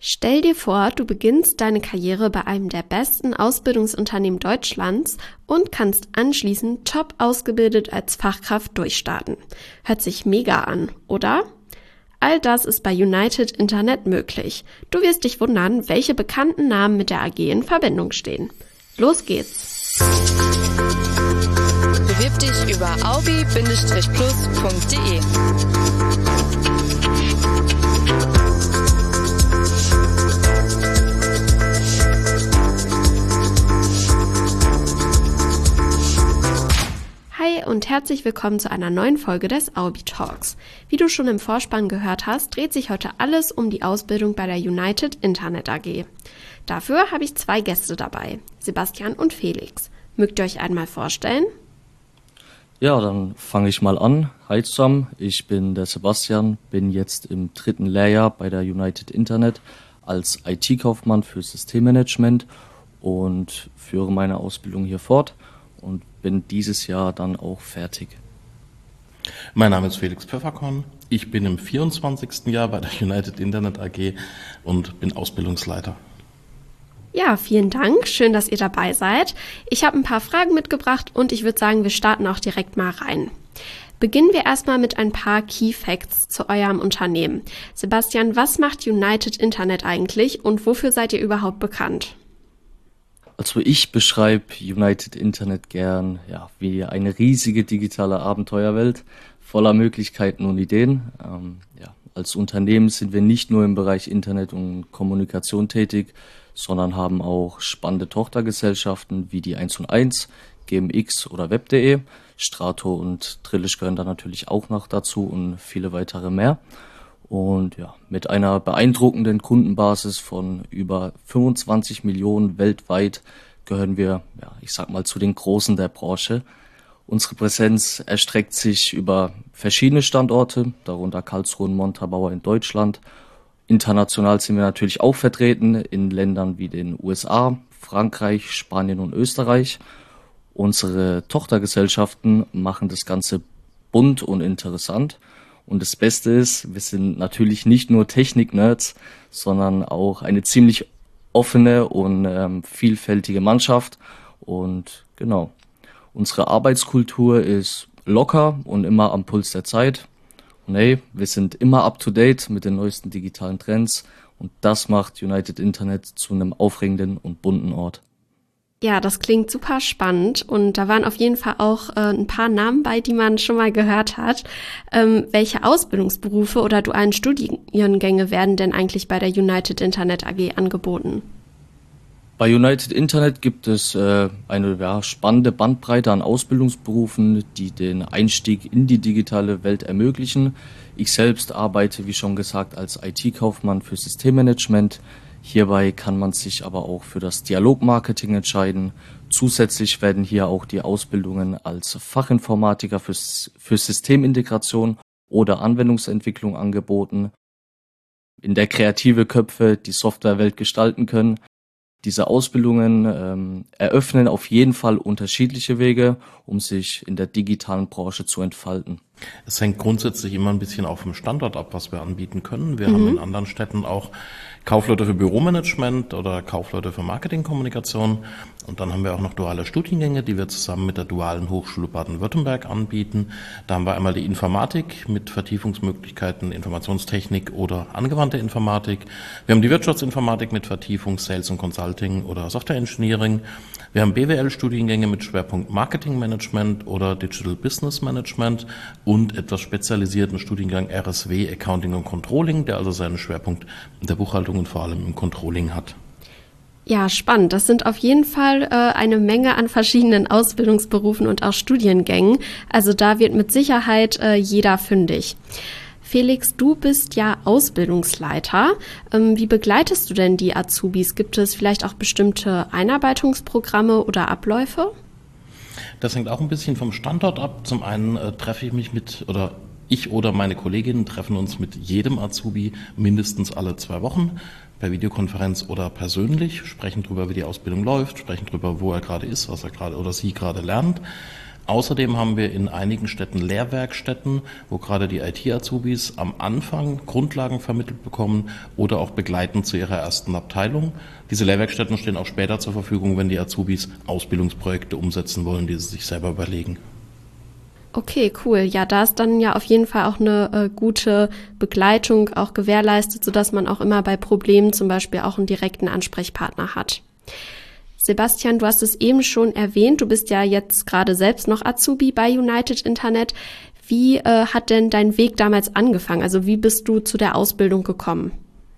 Stell dir vor, du beginnst deine Karriere bei einem der besten Ausbildungsunternehmen Deutschlands und kannst anschließend top ausgebildet als Fachkraft durchstarten. Hört sich mega an, oder? All das ist bei United Internet möglich. Du wirst dich wundern, welche bekannten Namen mit der AG in Verbindung stehen. Los geht's! Bewirb dich über aubi-plus.de. Hi und herzlich willkommen zu einer neuen Folge des Aubi Talks. Wie du schon im Vorspann gehört hast, dreht sich heute alles um die Ausbildung bei der United Internet AG. Dafür habe ich zwei Gäste dabei, Sebastian und Felix. Mögt ihr euch einmal vorstellen? Ja, dann fange ich mal an. Hi zusammen, ich bin der Sebastian, bin jetzt im 3. Lehrjahr bei der United Internet als IT-Kaufmann für Systemmanagement und führe meine Ausbildung hier fort und bin dieses Jahr dann auch fertig. Mein Name ist Felix Pfefferkorn. Ich bin im 24. Jahr bei der United Internet AG und bin Ausbildungsleiter. Ja, vielen Dank. Schön, dass ihr dabei seid. Ich habe ein paar Fragen mitgebracht und ich würde sagen, wir starten auch direkt mal rein. Beginnen wir erstmal mit ein paar Key Facts zu eurem Unternehmen. Sebastian, was macht United Internet eigentlich und wofür seid ihr überhaupt bekannt? Also ich beschreibe United Internet gern wie eine riesige digitale Abenteuerwelt voller Möglichkeiten und Ideen. Als Unternehmen sind wir nicht nur im Bereich Internet und Kommunikation tätig, sondern haben auch spannende Tochtergesellschaften wie die 1&1, GMX oder Web.de. Strato und Drillisch gehören da natürlich auch noch dazu und viele weitere mehr. Und mit einer beeindruckenden Kundenbasis von über 25 Millionen weltweit gehören wir, zu den Großen der Branche. Unsere Präsenz erstreckt sich über verschiedene Standorte, darunter Karlsruhe und Montabaur in Deutschland. International sind wir natürlich auch vertreten in Ländern wie den USA, Frankreich, Spanien und Österreich. Unsere Tochtergesellschaften machen das Ganze bunt und interessant. Und das Beste ist, wir sind natürlich nicht nur Technik-Nerds, sondern auch eine ziemlich offene und vielfältige Mannschaft. Und unsere Arbeitskultur ist locker und immer am Puls der Zeit. Und wir sind immer up-to-date mit den neuesten digitalen Trends. Und das macht United Internet zu einem aufregenden und bunten Ort. Ja, das klingt super spannend und da waren auf jeden Fall auch ein paar Namen bei, die man schon mal gehört hat. Welche Ausbildungsberufe oder dualen Studiengänge werden denn eigentlich bei der United Internet AG angeboten? Bei United Internet gibt es eine spannende Bandbreite an Ausbildungsberufen, die den Einstieg in die digitale Welt ermöglichen. Ich selbst arbeite, wie schon gesagt, als IT-Kaufmann für Systemmanagement. Hierbei kann man sich aber auch für das Dialogmarketing entscheiden. Zusätzlich werden hier auch die Ausbildungen als Fachinformatiker für Systemintegration oder Anwendungsentwicklung angeboten, in der kreative Köpfe die Softwarewelt gestalten können. Diese Ausbildungen eröffnen auf jeden Fall unterschiedliche Wege, um sich in der digitalen Branche zu entfalten. Es hängt grundsätzlich immer ein bisschen auch vom Standort ab, was wir anbieten können. Wir haben in anderen Städten auch Kaufleute für Büromanagement oder Kaufleute für Marketingkommunikation. Und dann haben wir auch noch duale Studiengänge, die wir zusammen mit der Dualen Hochschule Baden-Württemberg anbieten. Da haben wir einmal die Informatik mit Vertiefungsmöglichkeiten Informationstechnik oder angewandte Informatik. Wir haben die Wirtschaftsinformatik mit Vertiefung Sales und Consulting oder Software Engineering. Wir haben BWL-Studiengänge mit Schwerpunkt Marketingmanagement oder Digital Business Management und etwas spezialisierten Studiengang RSW Accounting und Controlling, der also seinen Schwerpunkt in der Buchhaltung und vor allem im Controlling hat. Ja, spannend. Das sind auf jeden Fall eine Menge an verschiedenen Ausbildungsberufen und auch Studiengängen. Also da wird mit Sicherheit jeder fündig. Felix, du bist ja Ausbildungsleiter. Wie begleitest du denn die Azubis? Gibt es vielleicht auch bestimmte Einarbeitungsprogramme oder Abläufe? Das hängt auch ein bisschen vom Standort ab. Zum einen treffe ich mich ich oder meine Kolleginnen treffen uns mit jedem Azubi mindestens alle 2 Wochen per Videokonferenz oder persönlich, sprechen darüber, wie die Ausbildung läuft, sprechen darüber, wo er gerade ist, was er gerade oder sie gerade lernt. Außerdem haben wir in einigen Städten Lehrwerkstätten, wo gerade die IT-Azubis am Anfang Grundlagen vermittelt bekommen oder auch begleitend zu ihrer ersten Abteilung. Diese Lehrwerkstätten stehen auch später zur Verfügung, wenn die Azubis Ausbildungsprojekte umsetzen wollen, die sie sich selber überlegen. Okay, cool. Ja, da ist dann ja auf jeden Fall auch eine gute Begleitung auch gewährleistet, sodass man auch immer bei Problemen zum Beispiel auch einen direkten Ansprechpartner hat. Sebastian, du hast es eben schon erwähnt, du bist ja jetzt gerade selbst noch Azubi bei United Internet. Wie hat denn dein Weg damals angefangen? Also wie bist du zu der Ausbildung gekommen?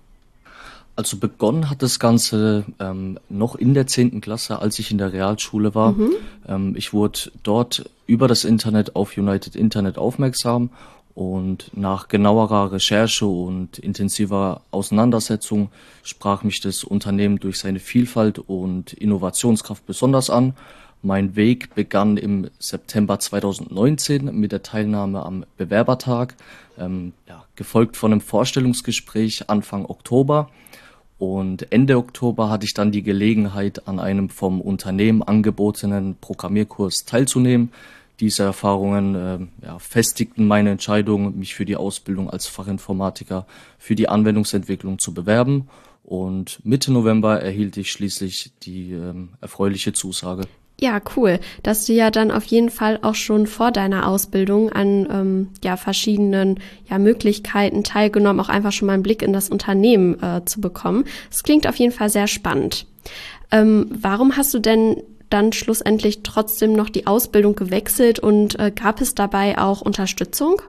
Also begonnen hat das Ganze noch in der 10. Klasse, als ich in der Realschule war. Ich wurde dort über das Internet auf United Internet aufmerksam und nach genauerer Recherche und intensiver Auseinandersetzung sprach mich das Unternehmen durch seine Vielfalt und Innovationskraft besonders an. Mein Weg begann im September 2019 mit der Teilnahme am Bewerbertag, gefolgt von einem Vorstellungsgespräch Anfang Oktober. Und Ende Oktober hatte ich dann die Gelegenheit, an einem vom Unternehmen angebotenen Programmierkurs teilzunehmen. Diese Erfahrungen festigten meine Entscheidung, mich für die Ausbildung als Fachinformatiker für die Anwendungsentwicklung zu bewerben. Und Mitte November erhielt ich schließlich die erfreuliche Zusage. Ja, cool, dass du ja dann auf jeden Fall auch schon vor deiner Ausbildung an verschiedenen Möglichkeiten teilgenommen, auch einfach schon mal einen Blick in das Unternehmen zu bekommen. Das klingt auf jeden Fall sehr spannend. Warum hast du denn dann schlussendlich trotzdem noch die Ausbildung gewechselt und gab es dabei auch Unterstützung?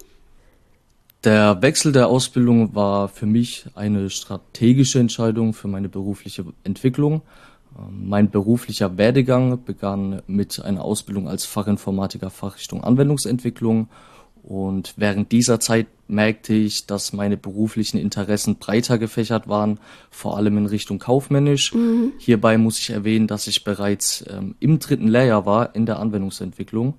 Der Wechsel der Ausbildung war für mich eine strategische Entscheidung für meine berufliche Entwicklung. Mein beruflicher Werdegang begann mit einer Ausbildung als Fachinformatiker Fachrichtung Anwendungsentwicklung und während dieser Zeit merkte ich, dass meine beruflichen Interessen breiter gefächert waren, vor allem in Richtung kaufmännisch. Hierbei muss ich erwähnen, dass ich bereits im 3. Lehrjahr war in der Anwendungsentwicklung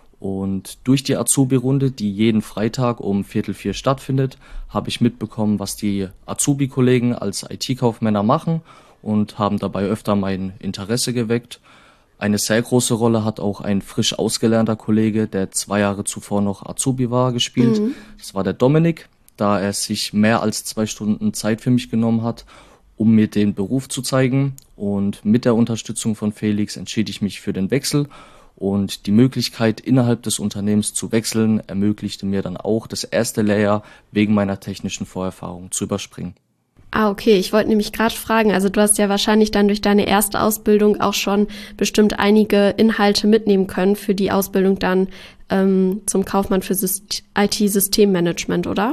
und durch die Azubi-Runde, die jeden Freitag um 3:45 stattfindet, habe ich mitbekommen, was die Azubi-Kollegen als IT-Kaufmänner machen und haben dabei öfter mein Interesse geweckt. Eine sehr große Rolle hat auch ein frisch ausgelernter Kollege, der 2 Jahre zuvor noch Azubi war, gespielt. Das war der Dominik, da er sich mehr als 2 Stunden Zeit für mich genommen hat, um mir den Beruf zu zeigen. Und mit der Unterstützung von Felix entschied ich mich für den Wechsel. Und die Möglichkeit, innerhalb des Unternehmens zu wechseln, ermöglichte mir dann auch, das erste Lehrjahr wegen meiner technischen Vorerfahrung zu überspringen. Ah, okay. Ich wollte nämlich gerade fragen, also du hast ja wahrscheinlich dann durch deine erste Ausbildung auch schon bestimmt einige Inhalte mitnehmen können für die Ausbildung dann zum Kaufmann für IT-Systemmanagement, oder?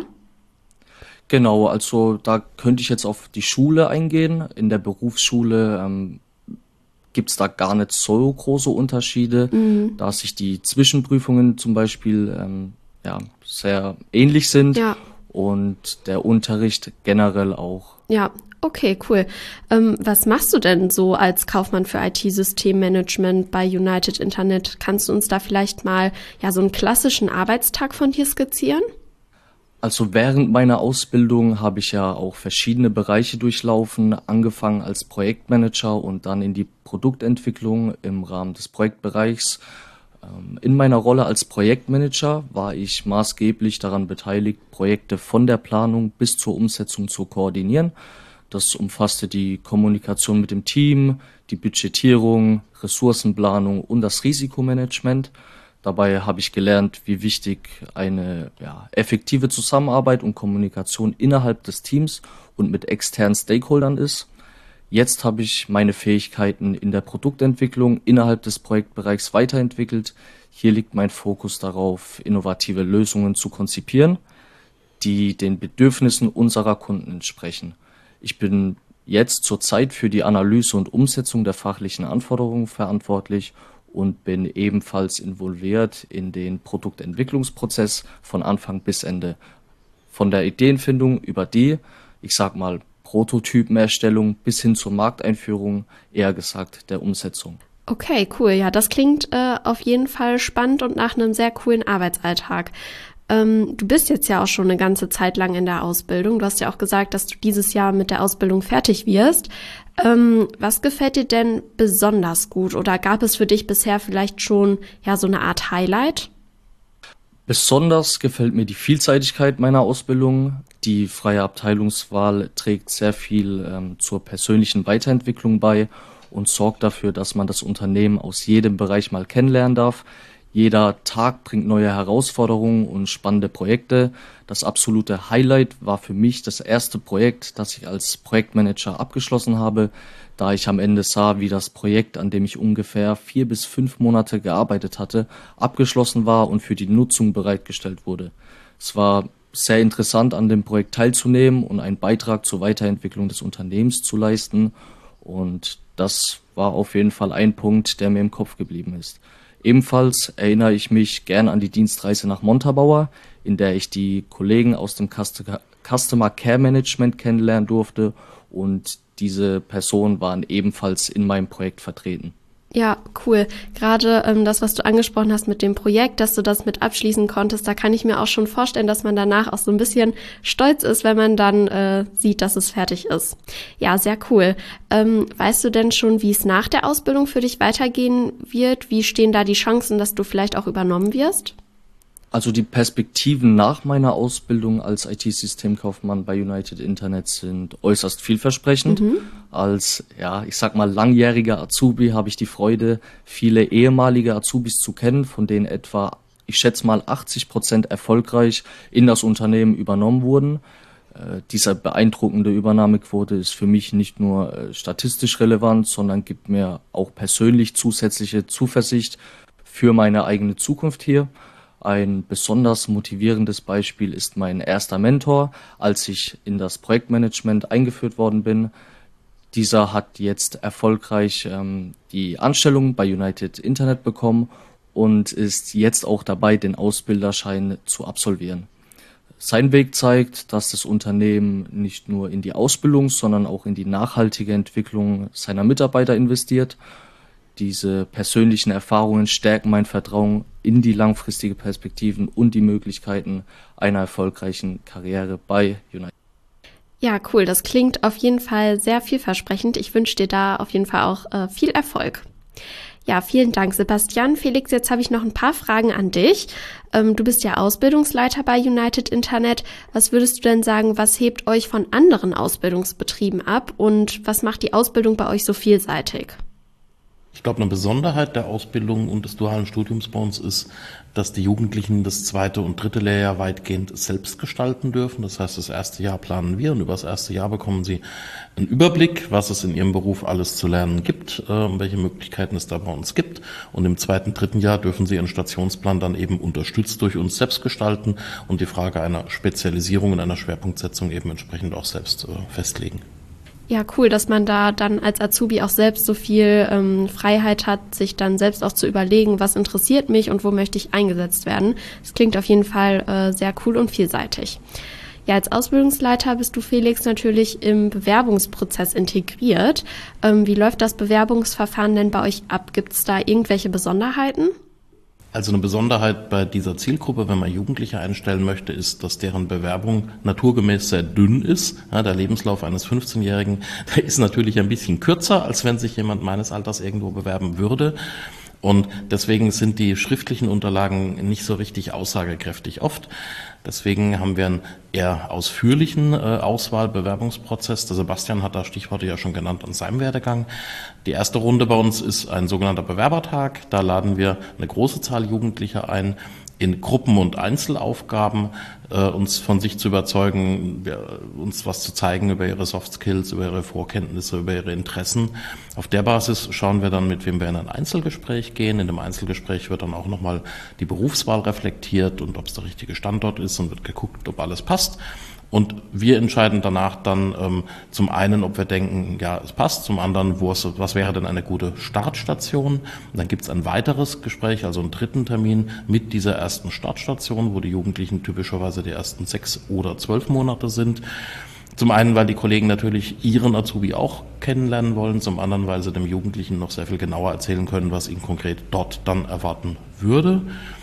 Genau, also da könnte ich jetzt auf die Schule eingehen. In der Berufsschule gibt's da gar nicht so große Unterschiede, da sich die Zwischenprüfungen zum Beispiel sehr ähnlich sind. Ja. Und der Unterricht generell auch. Ja, okay, cool. Was machst du denn so als Kaufmann für IT-Systemmanagement bei United Internet? Kannst du uns da vielleicht mal so einen klassischen Arbeitstag von dir skizzieren? Also während meiner Ausbildung habe ich ja auch verschiedene Bereiche durchlaufen, angefangen als Projektmanager und dann in die Produktentwicklung im Rahmen des Projektbereichs. In meiner Rolle als Projektmanager war ich maßgeblich daran beteiligt, Projekte von der Planung bis zur Umsetzung zu koordinieren. Das umfasste die Kommunikation mit dem Team, die Budgetierung, Ressourcenplanung und das Risikomanagement. Dabei habe ich gelernt, wie wichtig eine effektive Zusammenarbeit und Kommunikation innerhalb des Teams und mit externen Stakeholdern ist. Jetzt habe ich meine Fähigkeiten in der Produktentwicklung innerhalb des Projektbereichs weiterentwickelt. Hier liegt mein Fokus darauf, innovative Lösungen zu konzipieren, die den Bedürfnissen unserer Kunden entsprechen. Ich bin jetzt zurzeit für die Analyse und Umsetzung der fachlichen Anforderungen verantwortlich und bin ebenfalls involviert in den Produktentwicklungsprozess von Anfang bis Ende. Von der Ideenfindung über die, Prototypenerstellung bis hin zur Markteinführung, eher gesagt der Umsetzung. Okay, cool. Ja, das klingt auf jeden Fall spannend und nach einem sehr coolen Arbeitsalltag. Du bist jetzt ja auch schon eine ganze Zeit lang in der Ausbildung. Du hast ja auch gesagt, dass du dieses Jahr mit der Ausbildung fertig wirst. Was gefällt dir denn besonders gut? Oder gab es für dich bisher vielleicht schon ja so eine Art Highlight? Besonders gefällt mir die Vielseitigkeit meiner Ausbildung. Die freie Abteilungswahl trägt sehr viel zur persönlichen Weiterentwicklung bei und sorgt dafür, dass man das Unternehmen aus jedem Bereich mal kennenlernen darf. Jeder Tag bringt neue Herausforderungen und spannende Projekte. Das absolute Highlight war für mich das erste Projekt, das ich als Projektmanager abgeschlossen habe, da ich am Ende sah, wie das Projekt, an dem ich ungefähr 4 bis 5 Monate gearbeitet hatte, abgeschlossen war und für die Nutzung bereitgestellt wurde. Es war sehr interessant, an dem Projekt teilzunehmen und einen Beitrag zur Weiterentwicklung des Unternehmens zu leisten. Und das war auf jeden Fall ein Punkt, der mir im Kopf geblieben ist. Ebenfalls erinnere ich mich gern an die Dienstreise nach Montabaur, in der ich die Kollegen aus dem Customer Care Management kennenlernen durfte und diese Personen waren ebenfalls in meinem Projekt vertreten. Ja, cool. Gerade das, was du angesprochen hast mit dem Projekt, dass du das mit abschließen konntest, da kann ich mir auch schon vorstellen, dass man danach auch so ein bisschen stolz ist, wenn man dann sieht, dass es fertig ist. Ja, sehr cool. Weißt du denn schon, wie es nach der Ausbildung für dich weitergehen wird? Wie stehen da die Chancen, dass du vielleicht auch übernommen wirst? Also die Perspektiven nach meiner Ausbildung als IT-Systemkaufmann bei United Internet sind äußerst vielversprechend. Als, ich sag mal, langjähriger Azubi habe ich die Freude, viele ehemalige Azubis zu kennen, von denen etwa, ich schätze mal, 80% erfolgreich in das Unternehmen übernommen wurden. Diese beeindruckende Übernahmequote ist für mich nicht nur statistisch relevant, sondern gibt mir auch persönlich zusätzliche Zuversicht für meine eigene Zukunft hier. Ein besonders motivierendes Beispiel ist mein erster Mentor, als ich in das Projektmanagement eingeführt worden bin. Dieser hat jetzt erfolgreich die Anstellung bei United Internet bekommen und ist jetzt auch dabei, den Ausbilderschein zu absolvieren. Sein Weg zeigt, dass das Unternehmen nicht nur in die Ausbildung, sondern auch in die nachhaltige Entwicklung seiner Mitarbeiter investiert. Diese persönlichen Erfahrungen stärken mein Vertrauen in die langfristige Perspektiven und die Möglichkeiten einer erfolgreichen Karriere bei United. Ja, cool. Das klingt auf jeden Fall sehr vielversprechend. Ich wünsche dir da auf jeden Fall auch viel Erfolg. Ja, vielen Dank, Sebastian. Felix, jetzt habe ich noch ein paar Fragen an dich. Du bist ja Ausbildungsleiter bei United Internet. Was würdest du denn sagen, was hebt euch von anderen Ausbildungsbetrieben ab und was macht die Ausbildung bei euch so vielseitig? Ich glaube, eine Besonderheit der Ausbildung und des dualen Studiums bei uns ist, dass die Jugendlichen das 2. und 3. Lehrjahr weitgehend selbst gestalten dürfen. Das heißt, das erste Jahr planen wir und über das erste Jahr bekommen sie einen Überblick, was es in ihrem Beruf alles zu lernen gibt, welche Möglichkeiten es da bei uns gibt. Und im 2., 3. Jahr dürfen sie ihren Stationsplan dann eben unterstützt durch uns selbst gestalten und die Frage einer Spezialisierung und einer Schwerpunktsetzung eben entsprechend auch selbst festlegen. Ja, cool, dass man da dann als Azubi auch selbst so viel Freiheit hat, sich dann selbst auch zu überlegen, was interessiert mich und wo möchte ich eingesetzt werden. Das klingt auf jeden Fall sehr cool und vielseitig. Ja, als Ausbildungsleiter bist du, Felix, natürlich im Bewerbungsprozess integriert. Wie läuft das Bewerbungsverfahren denn bei euch ab? Gibt es da irgendwelche Besonderheiten? Also eine Besonderheit bei dieser Zielgruppe, wenn man Jugendliche einstellen möchte, ist, dass deren Bewerbung naturgemäß sehr dünn ist. Ja, der Lebenslauf eines 15-Jährigen, der ist natürlich ein bisschen kürzer, als wenn sich jemand meines Alters irgendwo bewerben würde. Und deswegen sind die schriftlichen Unterlagen nicht so richtig aussagekräftig oft. Deswegen haben wir einen eher ausführlichen Auswahlbewerbungsprozess. Der Sebastian hat da Stichworte ja schon genannt an seinem Werdegang. Die erste Runde bei uns ist ein sogenannter Bewerbertag. Da laden wir eine große Zahl Jugendlicher ein, in Gruppen- und Einzelaufgaben uns von sich zu überzeugen, uns was zu zeigen über ihre Soft Skills, über ihre Vorkenntnisse, über ihre Interessen. Auf der Basis schauen wir dann, mit wem wir in ein Einzelgespräch gehen. In dem Einzelgespräch wird dann auch nochmal die Berufswahl reflektiert und ob es der richtige Standort ist und wird geguckt, ob alles passt. Und wir entscheiden danach dann zum einen, ob wir denken, ja, es passt, zum anderen, was wäre denn eine gute Startstation. Und dann gibt es ein weiteres Gespräch, also einen 3. Termin mit dieser ersten Startstation, wo die Jugendlichen typischerweise die ersten 6 oder 12 Monate sind. Zum einen, weil die Kollegen natürlich ihren Azubi auch kennenlernen wollen, zum anderen, weil sie dem Jugendlichen noch sehr viel genauer erzählen können, was ihn konkret dort dann erwarten würde.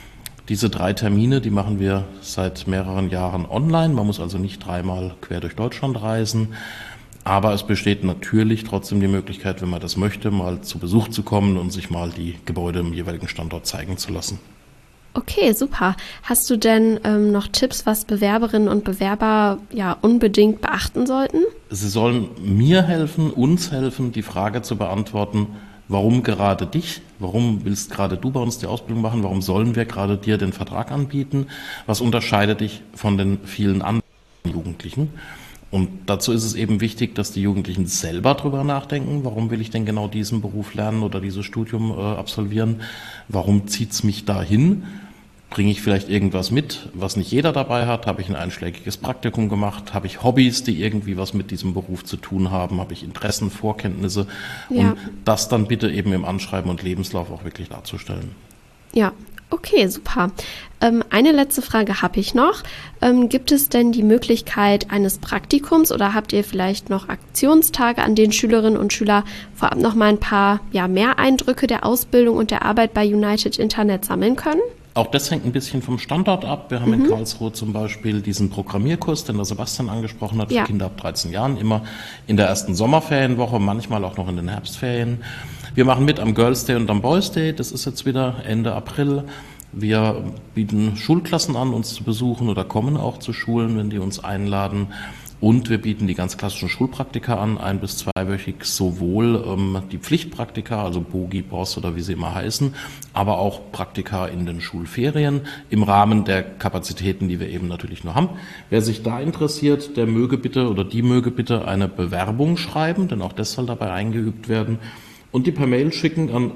Diese 3 Termine, die machen wir seit mehreren Jahren online. Man muss also nicht 3-mal quer durch Deutschland reisen. Aber es besteht natürlich trotzdem die Möglichkeit, wenn man das möchte, mal zu Besuch zu kommen und sich mal die Gebäude im jeweiligen Standort zeigen zu lassen. Okay, super. Hast du denn noch Tipps, was Bewerberinnen und Bewerber unbedingt beachten sollten? Sie sollen mir helfen, uns helfen, die Frage zu beantworten, warum gerade dich? Warum willst gerade du bei uns die Ausbildung machen? Warum sollen wir gerade dir den Vertrag anbieten? Was unterscheidet dich von den vielen anderen Jugendlichen? Und dazu ist es eben wichtig, dass die Jugendlichen selber drüber nachdenken, warum will ich denn genau diesen Beruf lernen oder dieses Studium absolvieren? Warum zieht's mich dahin? Bringe ich vielleicht irgendwas mit, was nicht jeder dabei hat? Habe ich ein einschlägiges Praktikum gemacht? Habe ich Hobbys, die irgendwie was mit diesem Beruf zu tun haben? Habe ich Interessen, Vorkenntnisse? Ja. Und das dann bitte eben im Anschreiben und Lebenslauf auch wirklich darzustellen. Ja, okay, super. Eine letzte Frage habe ich noch. Gibt es denn die Möglichkeit eines Praktikums oder habt ihr vielleicht noch Aktionstage, an denen Schülerinnen und Schüler vorab noch mal ein paar mehr Eindrücke der Ausbildung und der Arbeit bei United Internet sammeln können? Auch das hängt ein bisschen vom Standort ab. Wir haben in Karlsruhe zum Beispiel diesen Programmierkurs, den der Sebastian angesprochen hat, für Kinder ab 13 Jahren, immer in der ersten Sommerferienwoche, manchmal auch noch in den Herbstferien. Wir machen mit am Girls Day und am Boys Day, das ist jetzt wieder Ende April. Wir bieten Schulklassen an, uns zu besuchen oder kommen auch zu Schulen, wenn die uns einladen. Und wir bieten die ganz klassischen Schulpraktika an, 1- bis 2-wöchig, sowohl die Pflichtpraktika, also Bogi, Boss oder wie sie immer heißen, aber auch Praktika in den Schulferien im Rahmen der Kapazitäten, die wir eben natürlich nur haben. Wer sich da interessiert, der möge bitte oder die möge bitte eine Bewerbung schreiben, denn auch das soll dabei eingeübt werden, und die per Mail schicken an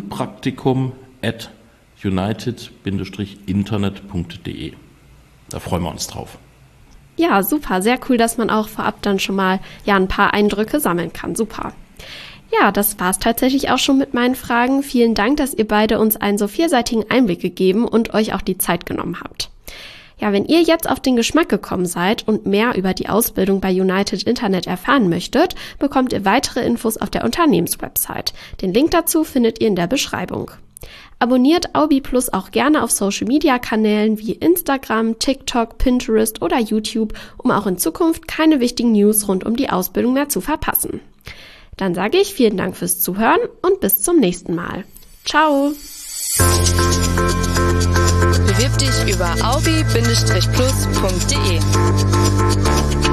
schulpraktikum@united-internet.de. Da freuen wir uns drauf. Ja, super. Sehr cool, dass man auch vorab dann schon mal ein paar Eindrücke sammeln kann. Super. Ja, das war's tatsächlich auch schon mit meinen Fragen. Vielen Dank, dass ihr beide uns einen so vielseitigen Einblick gegeben und euch auch die Zeit genommen habt. Ja, wenn ihr jetzt auf den Geschmack gekommen seid und mehr über die Ausbildung bei United Internet erfahren möchtet, bekommt ihr weitere Infos auf der Unternehmenswebsite. Den Link dazu findet ihr in der Beschreibung. Abonniert Aubi Plus auch gerne auf Social-Media-Kanälen wie Instagram, TikTok, Pinterest oder YouTube, um auch in Zukunft keine wichtigen News rund um die Ausbildung mehr zu verpassen. Dann sage ich vielen Dank fürs Zuhören und bis zum nächsten Mal. Ciao! Bewirb dich über aubi-plus.de.